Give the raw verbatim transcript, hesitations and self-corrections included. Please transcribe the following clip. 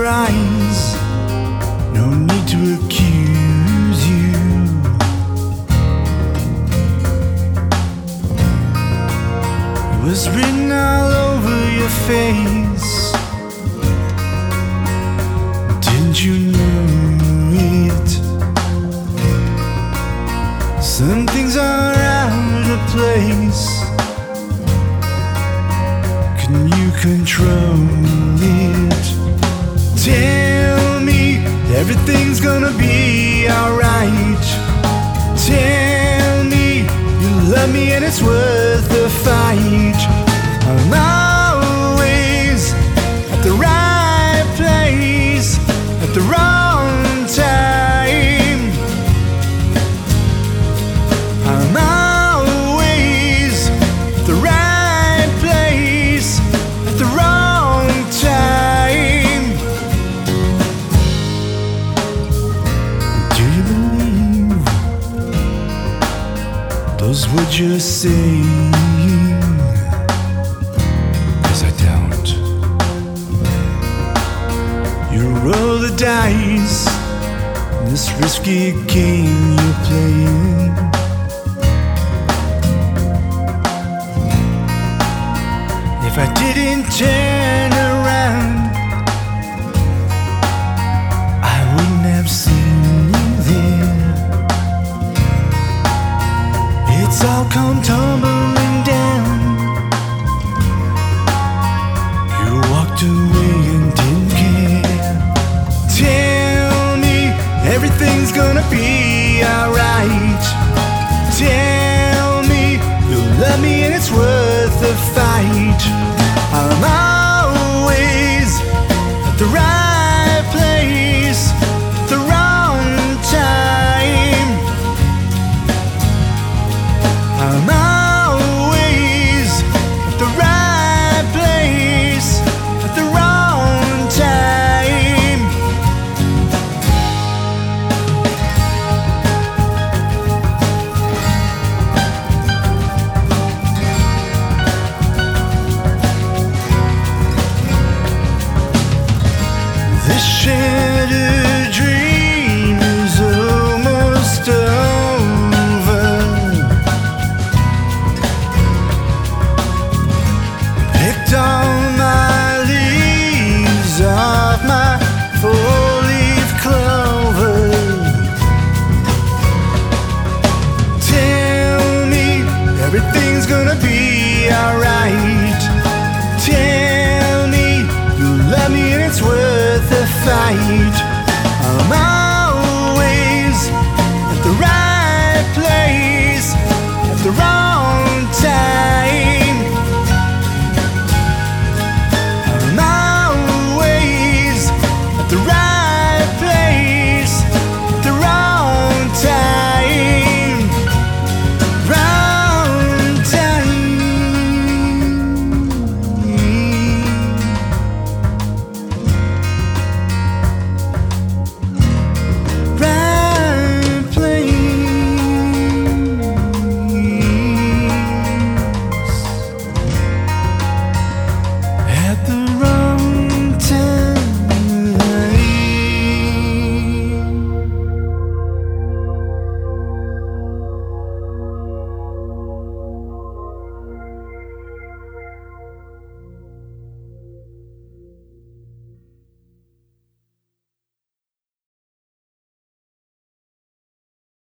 your eyes, no need to accuse you. It was written all over your face. Didn't you know it? Some things are out of place. Can you control it? Tell me everything's gonna be alright. Tell me you love me and it's worth the fight. I'm always at the right place at the wrong time. I'm always at the right place at the wrong time. Do you believe those words you're saying? 'Cause I don't. You roll the dice in this risky game you're playing. If I didn't turn around, I wouldn't have seen you there. It's all come tumbling down. You walked away and didn't care. Tell me everything's gonna be alright. Tell me you love me and it's worth the fight. I'm always at the right place at the wrong time. I'm always at the right place at the wrong time. This shattered dream is almost over. Picked all my leaves off my four-leaf clover. Tell me everything's gonna be alright. Tell me you love me and it's worth the fight. I'm